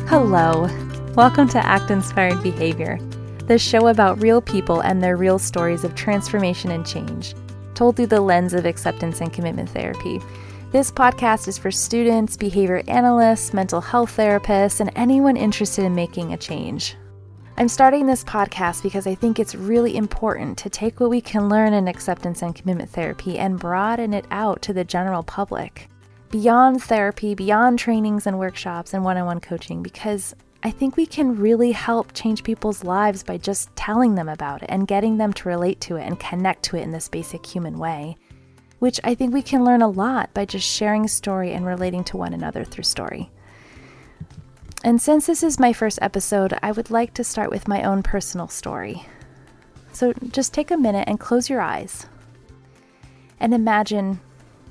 Hello. Welcome to Act Inspired Behavior, the show about real people and their real stories of transformation and change, told through the lens of acceptance and commitment therapy. This podcast is for students, behavior analysts, mental health therapists, and anyone interested in making a change. I'm starting this podcast because I think it's really important to take what we can learn in acceptance and commitment therapy and broaden it out to the general public, beyond therapy, beyond trainings and workshops and one-on-one coaching, because I think we can really help change people's lives by just telling them about it and getting them to relate to it and connect to it in this basic human way, which I think we can learn a lot by just sharing a story and relating to one another through story. And since this is my first episode, I would like to start with my own personal story. So just take a minute and close your eyes and imagine,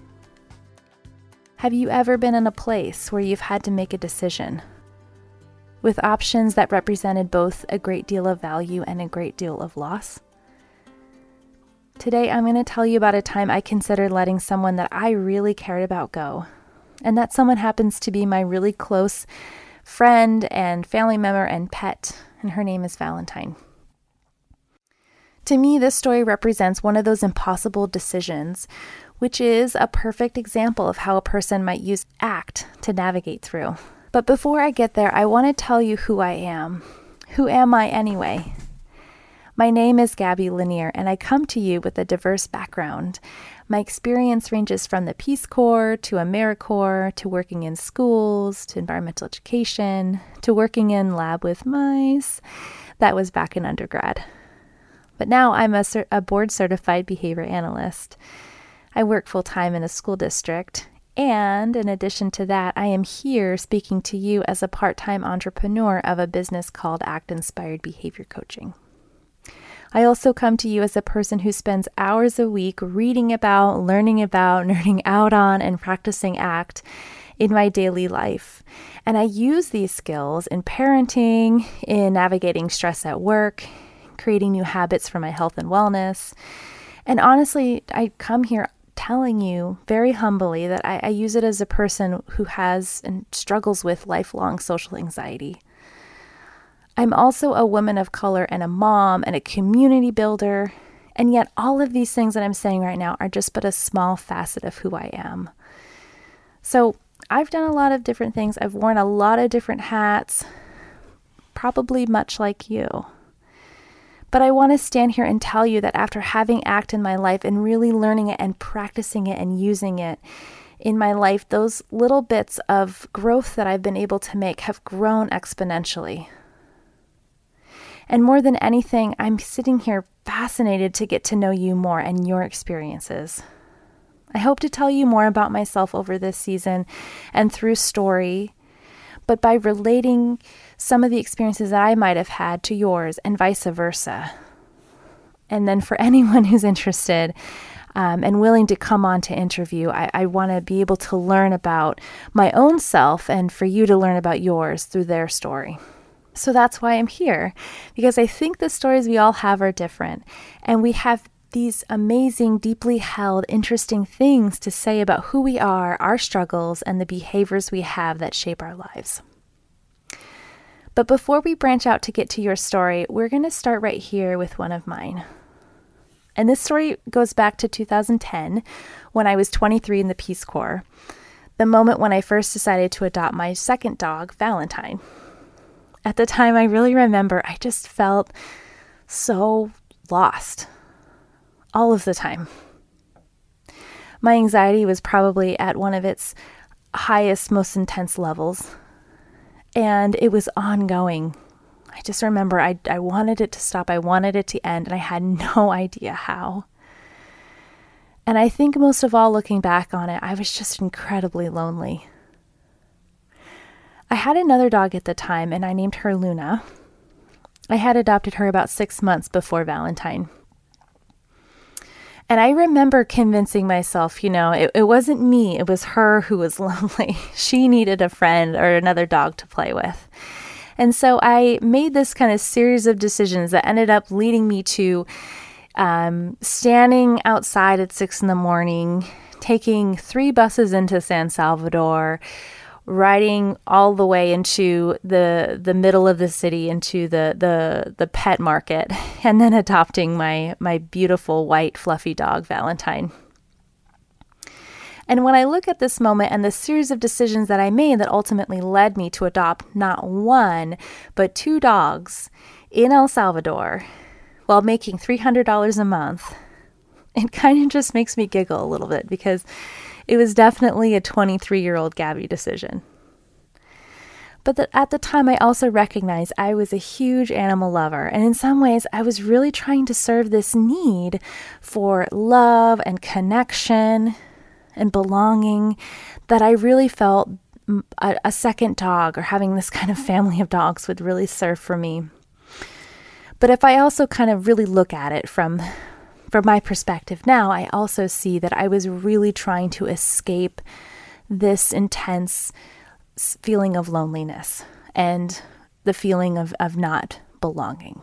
have you ever been in a place where you've had to make a decision with options that represented both a great deal of value and a great deal of loss? Today, I'm going to tell you about a time I considered letting someone that I really cared about go. And that someone happens to be my really close friend and family member and pet, and her name is Valentine. To me, this story represents one of those impossible decisions, which is a perfect example of how a person might use ACT to navigate through. But before I get there, I want to tell you who I am. Who am I anyway? My name is Gabby Lanier, and I come to you with a diverse background. My experience ranges from the Peace Corps to AmeriCorps to working in schools to environmental education to working in lab with mice. That was back in undergrad. But now I'm a board-certified behavior analyst. I work full-time in a school district, and in addition to that, I am here speaking to you as a part-time entrepreneur of a business called Act Inspired Behavior Coaching. I also come to you as a person who spends hours a week reading about, learning about, nerding out on, and practicing ACT in my daily life. And I use these skills in parenting, in navigating stress at work, creating new habits for my health and wellness. And honestly, I come here telling you very humbly that I use it as a person who has and struggles with lifelong social anxiety. I'm also a woman of color and a mom and a community builder, and yet all of these things that I'm saying right now are just but a small facet of who I am. So I've done a lot of different things. I've worn a lot of different hats, probably much like you. But I want to stand here and tell you that after having ACT in my life and really learning it and practicing it and using it in my life, those little bits of growth that I've been able to make have grown exponentially. And more than anything, I'm sitting here fascinated to get to know you more and your experiences. I hope to tell you more about myself over this season and through story, but by relating some of the experiences that I might have had to yours and vice versa. And then for anyone who's interested and willing to come on to interview, I want to be able to learn about my own self and for you to learn about yours through their story. So that's why I'm here, because I think the stories we all have are different, and we have these amazing, deeply held, interesting things to say about who we are, our struggles, and the behaviors we have that shape our lives. But before we branch out to get to your story, we're going to start right here with one of mine. And this story goes back to 2010, when I was 23 in the Peace Corps, the moment when I first decided to adopt my second dog, Valentine. At the time, I really remember I just felt so lost all of the time. My anxiety was probably at one of its highest, most intense levels, and it was ongoing. I just remember I wanted it to stop. I wanted it to end, and I had no idea how. And I think most of all, looking back on it, I was just incredibly lonely. I had another dog at the time, and I named her Luna. I had adopted her about 6 months before Valentine. And I remember convincing myself, it wasn't me, it was her who was lonely. She needed a friend or another dog to play with. And so I made this kind of series of decisions that ended up leading me to standing outside at 6 a.m, taking 3 buses into San Salvador, riding all the way into the middle of the city, into the pet market, and then adopting my beautiful white fluffy dog, Valentine. And when I look at this moment and the series of decisions that I made that ultimately led me to adopt not one, but 2 dogs in El Salvador while making $300 a month, it kind of just makes me giggle a little bit, because it was definitely a 23-year-old Gabby decision. But at the time, I also recognized I was a huge animal lover. And in some ways, I was really trying to serve this need for love and connection and belonging that I really felt a second dog or having this kind of family of dogs would really serve for me. But if I also kind of really look at it from my perspective now, I also see that I was really trying to escape this intense feeling of loneliness and the feeling of not belonging.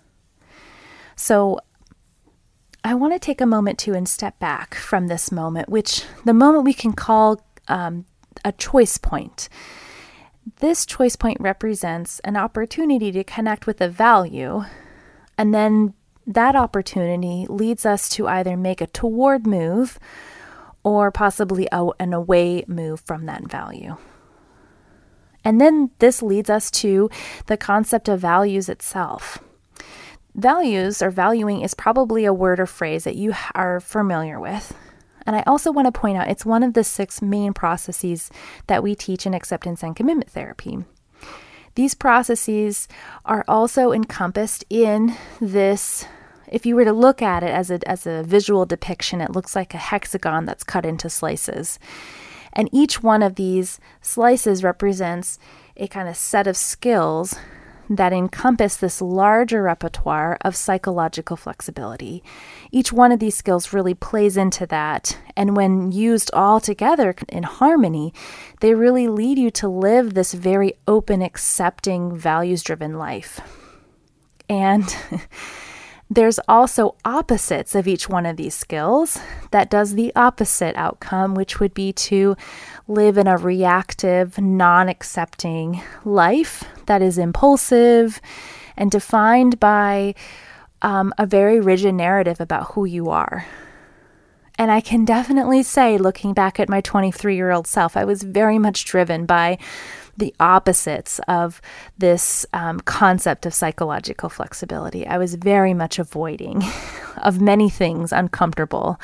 So I want to take a moment to and step back from this moment, which the moment we can call a choice point. This choice point represents an opportunity to connect with a value, and then that opportunity leads us to either make a toward move or possibly an away move from that value. And then this leads us to the concept of values itself. Values or valuing is probably a word or phrase that you are familiar with. And I also want to point out it's one of the 6 main processes that we teach in acceptance and commitment therapy. These processes are also encompassed in this. If you were to look at it as a visual depiction, it looks like a hexagon that's cut into slices. And each one of these slices represents a kind of set of skills that encompass this larger repertoire of psychological flexibility. Each one of these skills really plays into that. And when used all together in harmony, they really lead you to live this very open, accepting, values-driven life. And there's also opposites of each one of these skills that does the opposite outcome, which would be to live in a reactive, non-accepting life that is impulsive and defined by a very rigid narrative about who you are. And I can definitely say, looking back at my 23-year-old self, I was very much driven by the opposites of this concept of psychological flexibility. I was very much avoiding of many things, uncomfortable,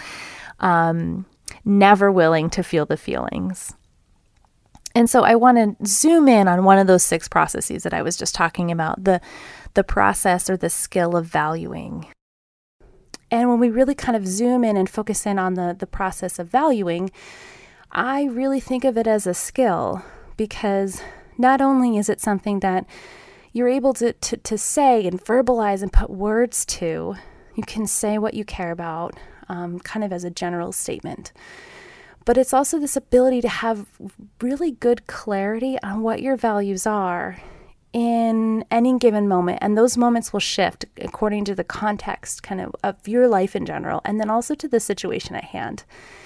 never willing to feel the feelings. And so I want to zoom in on one of those 6 processes that I was just talking about, the process or the skill of valuing. And when we really kind of zoom in and focus in on the process of valuing, I really think of it as a skill, because not only is it something that you're able to say and verbalize and put words to, you can say what you care about, kind of as a general statement. But it's also this ability to have really good clarity on what your values are in any given moment. And those moments will shift according to the context kind of your life in general, and then also to the situation at hand.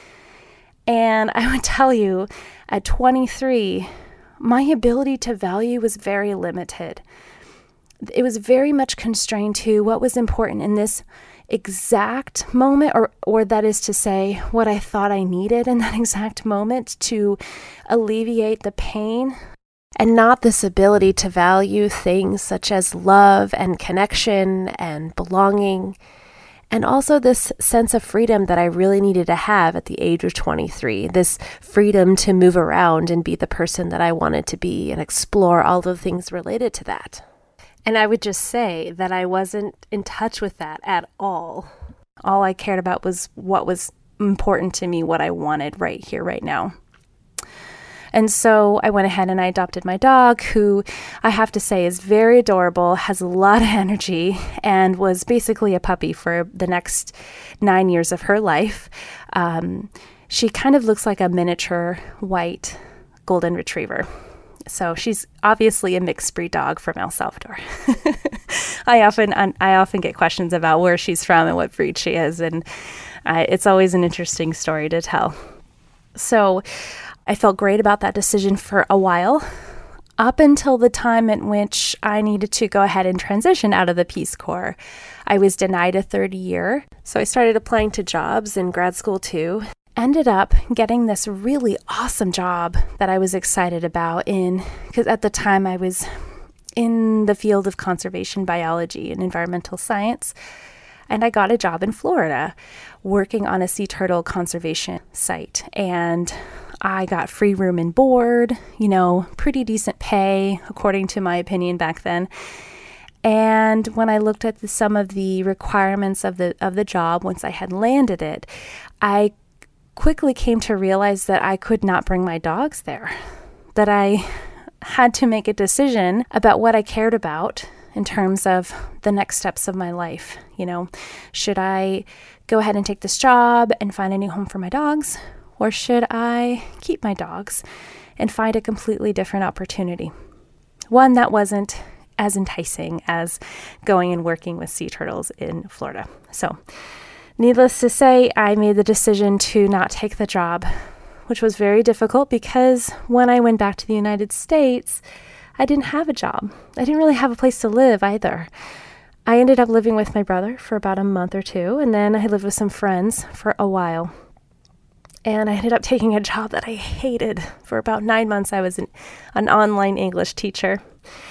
And I would tell you, at 23, my ability to value was very limited. It was very much constrained to what was important in this exact moment, or that is to say, what I thought I needed in that exact moment to alleviate the pain, and not this ability to value things such as love and connection and belonging, and also this sense of freedom that I really needed to have at the age of 23, this freedom to move around and be the person that I wanted to be and explore all the things related to that. And I would just say that I wasn't in touch with that at all. All I cared about was what was important to me, what I wanted right here, right now. And so I went ahead and I adopted my dog, who I have to say is very adorable, has a lot of energy, and was basically a puppy for the next 9 years of her life. She kind of looks like a miniature white golden retriever. So she's obviously a mixed breed dog from El Salvador. I often get questions about where she's from and what breed she is, and it's always an interesting story to tell. So I felt great about that decision for a while, up until the time in which I needed to go ahead and transition out of the Peace Corps. I was denied a third year, so I started applying to jobs in grad school too. Ended up getting this really awesome job that I was excited about because at the time I was in the field of conservation biology and environmental science. And I got a job in Florida working on a sea turtle conservation site. And I got free room and board, pretty decent pay, according to my opinion back then. And when I looked at some of the requirements of the job, once I had landed it, I quickly came to realize that I could not bring my dogs there, that I had to make a decision about what I cared about in terms of the next steps of my life. Should I go ahead and take this job and find a new home for my dogs? Or should I keep my dogs and find a completely different opportunity? One that wasn't as enticing as going and working with sea turtles in Florida. So, needless to say, I made the decision to not take the job, which was very difficult because when I went back to the United States, I didn't have a job. I didn't really have a place to live either. I ended up living with my brother for about a month or two, and then I lived with some friends for a while. And I ended up taking a job that I hated. For about 9 months, I was an online English teacher.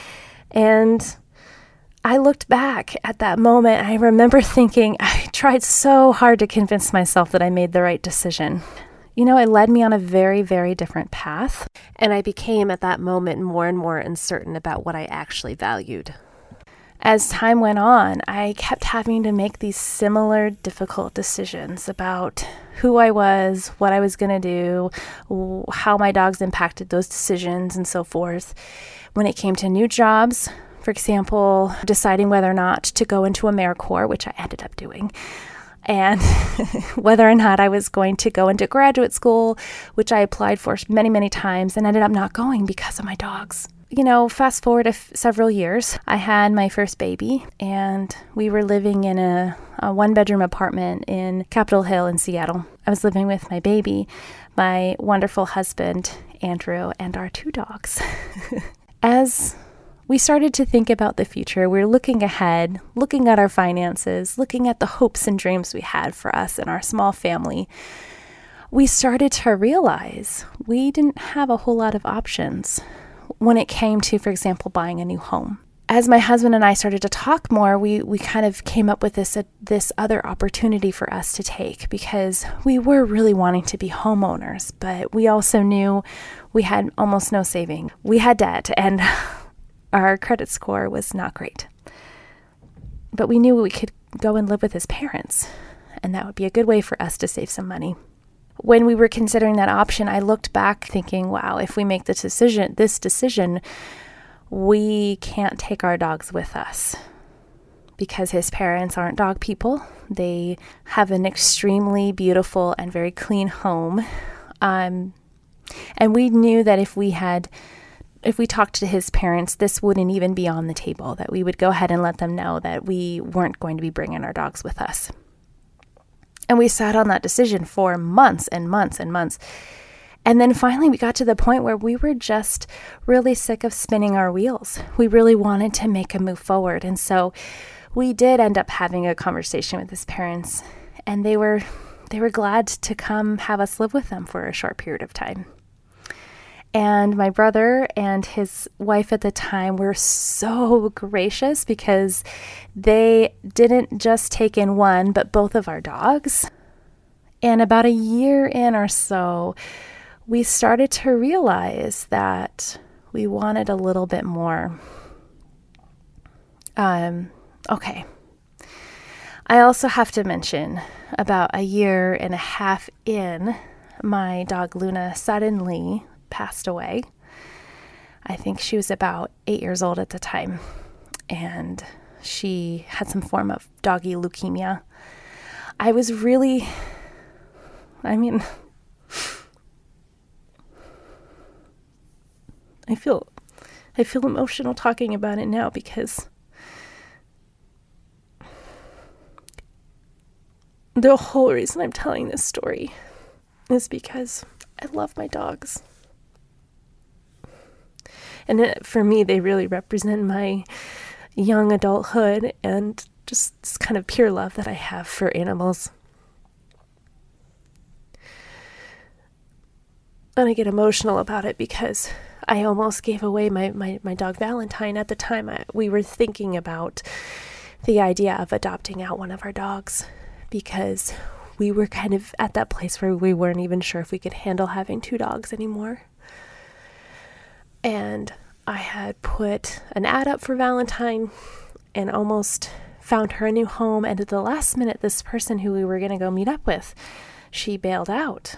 And I looked back at that moment. I remember thinking, I tried so hard to convince myself that I made the right decision. It led me on a very, very different path. And I became at that moment more and more uncertain about what I actually valued. As time went on, I kept having to make these similar difficult decisions about who I was, what I was going to do, how my dogs impacted those decisions, and so forth. When it came to new jobs, for example, deciding whether or not to go into AmeriCorps, which I ended up doing, and whether or not I was going to go into graduate school, which I applied for many, many times and ended up not going because of my dogs. Fast forward several years, I had my first baby, and we were living in a one-bedroom apartment in Capitol Hill in Seattle. I was living with my baby, my wonderful husband, Andrew, and our 2 dogs. As we started to think about the future, we were looking ahead, looking at our finances, looking at the hopes and dreams we had for us and our small family. We started to realize we didn't have a whole lot of options when it came to, for example, buying a new home. As my husband and I started to talk more, we kind of came up with this other opportunity for us to take, because we were really wanting to be homeowners, but we also knew we had almost no saving. We had debt, and our credit score was not great. But we knew we could go and live with his parents, and that would be a good way for us to save some money. When we were considering that option, I looked back thinking, wow, if we make this decision, we can't take our dogs with us because his parents aren't dog people. They have an extremely beautiful and very clean home. And we knew that if we talked to his parents, this wouldn't even be on the table, that we would go ahead and let them know that we weren't going to be bringing our dogs with us. And we sat on that decision for months and months and months. And then finally we got to the point where we were just really sick of spinning our wheels. We really wanted to make a move forward. And so we did end up having a conversation with his parents, and they were glad to come have us live with them for a short period of time. And my brother and his wife at the time were so gracious because they didn't just take in one, but both of our dogs. And about a year in or so, we started to realize that we wanted a little bit more. Okay. I also have to mention, about a year and a half in, my dog Luna suddenly passed away. I think she was about 8 years old at the time, and she had some form of doggy leukemia. I feel emotional talking about it now, because the whole reason I'm telling this story is because I love my dogs. And for me, they really represent my young adulthood and just this kind of pure love that I have for animals. And I get emotional about it because I almost gave away my dog Valentine. At the time, we were thinking about the idea of adopting out one of our dogs because we were kind of at that place where we weren't even sure if we could handle having 2 dogs anymore. And I had put an ad up for Valentine and almost found her a new home. And at the last minute, this person who we were going to go meet up with, she bailed out.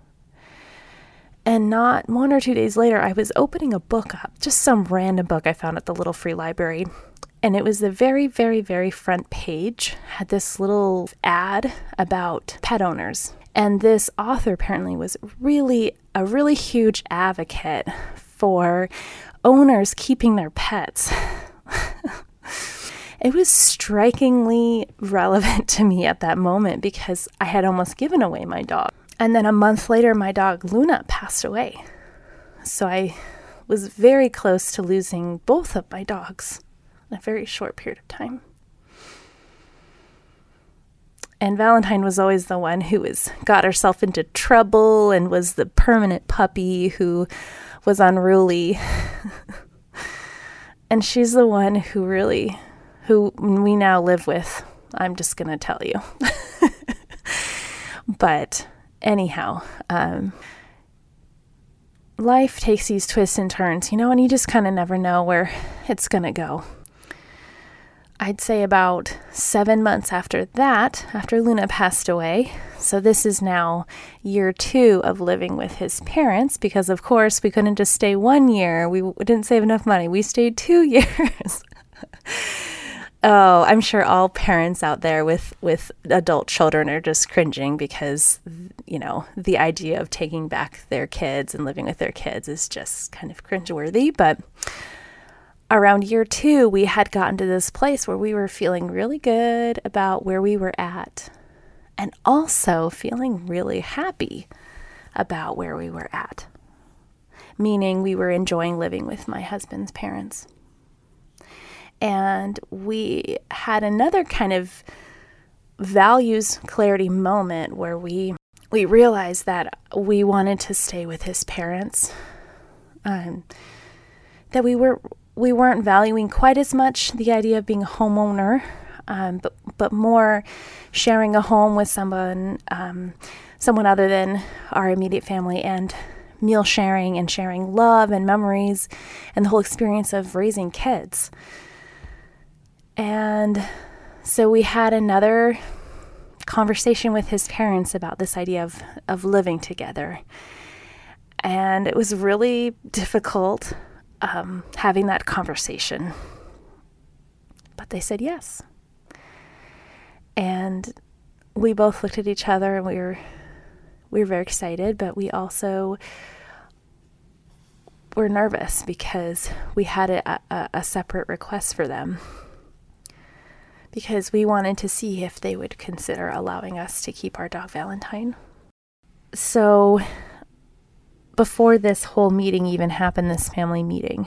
And not 1 or 2 days later, I was opening a book up, just some random book I found at the little free library. And it was the very, very, very front page, had this little ad about pet owners. And this author apparently was a really huge advocate for owners keeping their pets. It was strikingly relevant to me at that moment because I had almost given away my dog. And then a month later, my dog Luna passed away. So I was very close to losing both of my dogs in a very short period of time. And Valentine was always the one who got herself into trouble and was the permanent puppy who was unruly. And she's the one who we now live with. I'm just going to tell you. But anyhow, life takes these twists and turns, and you just kind of never know where it's going to go. I'd say about 7 months after that, after Luna passed away, so this is now year 2 of living with his parents, because of course we couldn't just stay 1 year. We didn't save enough money. We stayed 2 years. Oh, I'm sure all parents out there with adult children are just cringing because, the idea of taking back their kids and living with their kids is just kind of cringeworthy. But around year 2, we had gotten to this place where we were feeling really good about where we were at and also feeling really happy about where we were at, meaning we were enjoying living with my husband's parents. And we had another kind of values clarity moment where we realized that we wanted to stay with his parents, that we weren't valuing quite as much the idea of being a homeowner, but more sharing a home with someone other than our immediate family, and meal sharing and sharing love and memories and the whole experience of raising kids. And so we had another conversation with his parents about this idea of living together. And it was really difficult having that conversation. But they said yes. And we both looked at each other and we were very excited, but we also were nervous because we had a separate request for them, because we wanted to see if they would consider allowing us to keep our dog Valentine. So before this whole meeting even happened, this family meeting,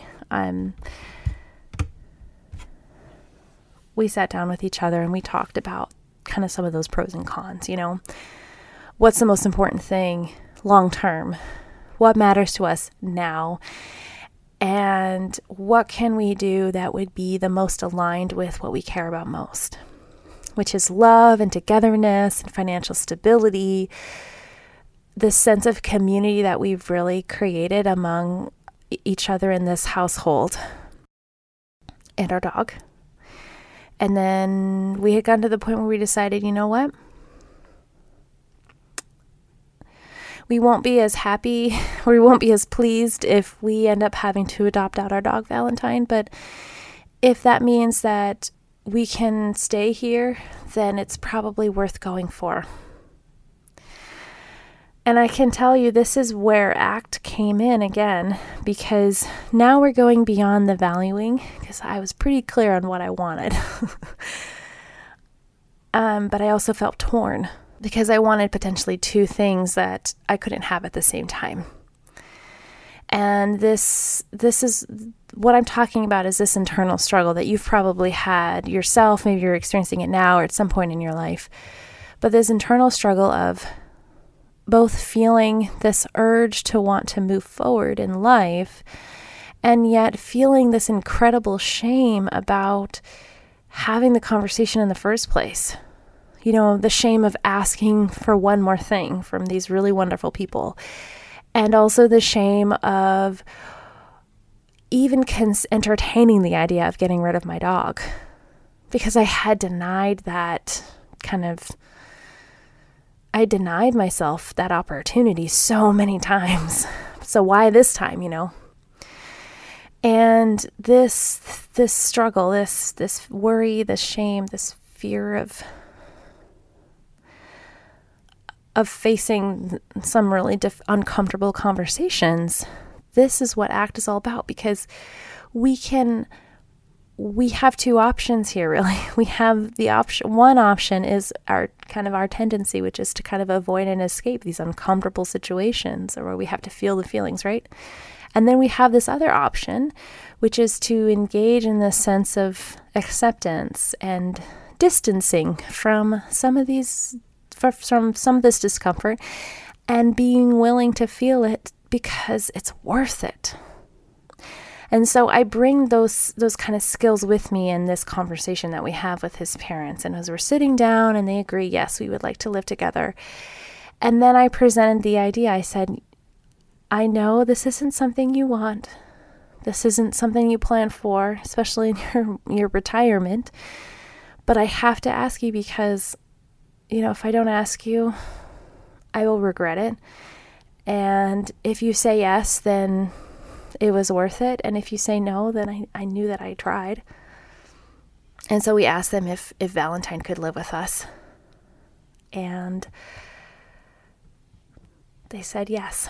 we sat down with each other and we talked about kind of some of those pros and cons. What's the most important thing long term? What matters to us now? And what can we do that would be the most aligned with what we care about most, which is love and togetherness and financial stability, this sense of community that we've really created among each other in this household and our dog. And then we had gotten to the point where we decided, you know what? We won't be as happy or we won't be as pleased if we end up having to adopt out our dog Valentine. But if that means that we can stay here, then it's probably worth going for. And I can tell you this is where ACT came in again, because now we're going beyond the valuing, because I was pretty clear on what I wanted. But I also felt torn. because I wanted potentially two things that I couldn't have at the same time. And this is what I'm talking about, is this internal struggle that you've probably had yourself. Maybe you're experiencing it now or at some point in your life. But this internal struggle of both feeling this urge to want to move forward in life, and yet feeling this incredible shame about having the conversation in the first place. You know, the shame of asking for one more thing from these really wonderful people. And also the shame of even entertaining the idea of getting rid of my dog, because I had denied that I denied myself that opportunity so many times. So why this time, you know? And this struggle, this worry, this shame, this fear of facing some really uncomfortable conversations, this is what ACT is all about, because we have two options here, really. We have the option, one option is our tendency, which is to kind of avoid and escape these uncomfortable situations, or where we have to feel the feelings, right? And then we have this other option, which is to engage in this sense of acceptance and distancing from some of this discomfort, and being willing to feel it because it's worth it. And so I bring those kind of skills with me in this conversation that we have with his parents. And as we're sitting down and they agree, yes, we would like to live together. And then I presented the idea. I said, I know this isn't something you want. This isn't something you plan for, especially in your retirement. But I have to ask you because, you know, if I don't ask you, I will regret it. And if you say yes, then it was worth it. And if you say no, then I knew that I tried. And so we asked them if Valentine could live with us. And they said yes.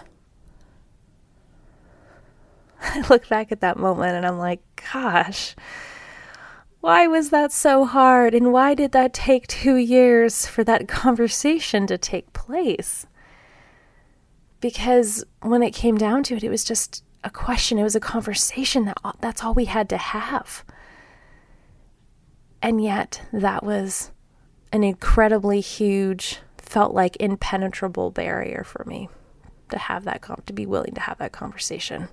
I look back at that moment and I'm like, gosh, why was that so hard? And why did that take 2 years for that conversation to take place? Because when it came down to it, it was just a question. It was a conversation. That's all we had to have. And yet that was an incredibly huge, felt like impenetrable barrier for me to have that, to be willing to have that conversation.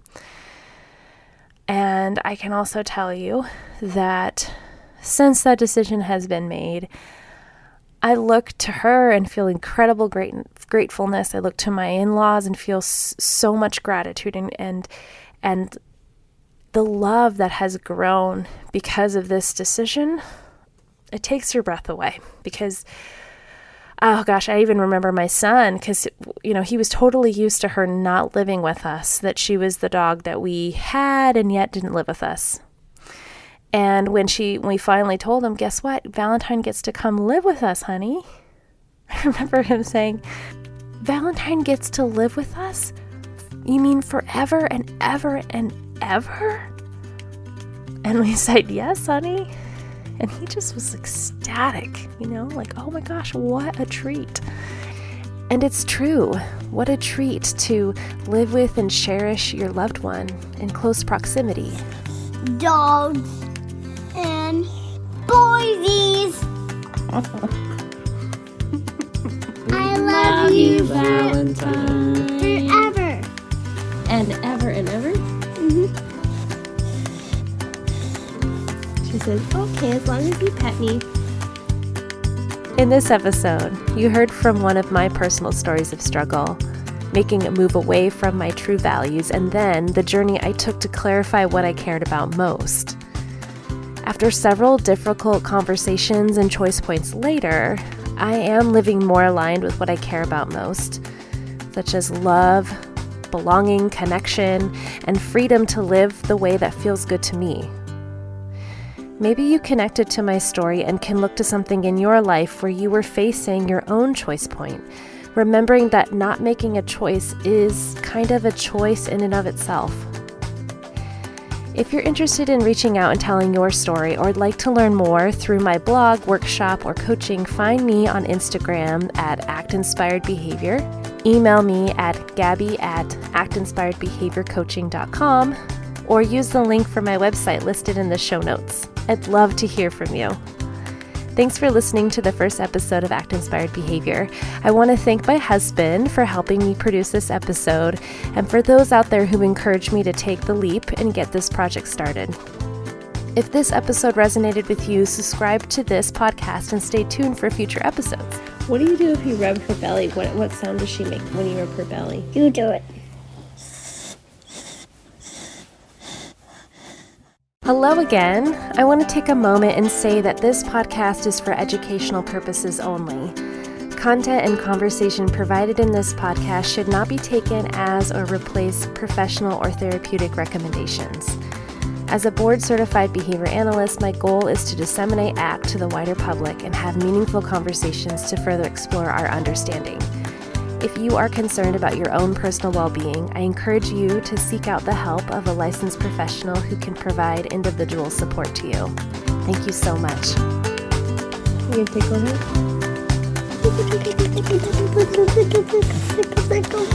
And I can also tell you that since that decision has been made, I look to her and feel incredible gratefulness. I look to my in-laws and feel so much gratitude and the love that has grown because of this decision. It takes your breath away, because oh gosh, I even remember my son, because, you know, he was totally used to her not living with us, that she was the dog that we had and yet didn't live with us. And when we finally told him, guess what? Valentine gets to come live with us, honey. I remember him saying, Valentine gets to live with us? You mean forever and ever and ever? And we said, yes, honey. And he just was ecstatic, you know, like, oh my gosh, what a treat. And it's true. What a treat to live with and cherish your loved one in close proximity. Dogs and boysies. I love you, Valentine. Forever. And ever and ever? Mm-hmm. She says, okay, as long as you pet me. In this episode, you heard from one of my personal stories of struggle, making a move away from my true values, and then the journey I took to clarify what I cared about most. After several difficult conversations and choice points later, I am living more aligned with what I care about most, such as love, belonging, connection, and freedom to live the way that feels good to me. Maybe you connected to my story and can look to something in your life where you were facing your own choice point, remembering that not making a choice is kind of a choice in and of itself. If you're interested in reaching out and telling your story or would like to learn more through my blog, workshop, or coaching, find me on Instagram at ActInspiredBehavior. Email me at gabby@actinspiredbehaviorcoaching.com or use the link for my website listed in the show notes. I'd love to hear from you. Thanks for listening to the first episode of Act Inspired Behavior. I want to thank my husband for helping me produce this episode, and for those out there who encouraged me to take the leap and get this project started. If this episode resonated with you, subscribe to this podcast and stay tuned for future episodes. What do you do if you rub her belly? What sound does she make when you rub her belly? You do it. Hello again. I want to take a moment and say that this podcast is for educational purposes only. Content and conversation provided in this podcast should not be taken as or replace professional or therapeutic recommendations. As a board-certified behavior analyst, my goal is to disseminate ACT to the wider public and have meaningful conversations to further explore our understanding. If you are concerned about your own personal well-being, I encourage you to seek out the help of a licensed professional who can provide individual support to you. Thank you so much. You can tickle her?